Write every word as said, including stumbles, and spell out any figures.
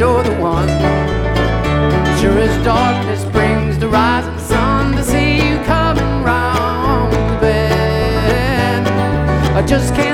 you're the one. Sure as darkness brings the rising sun, to see you coming round the bend, I just can't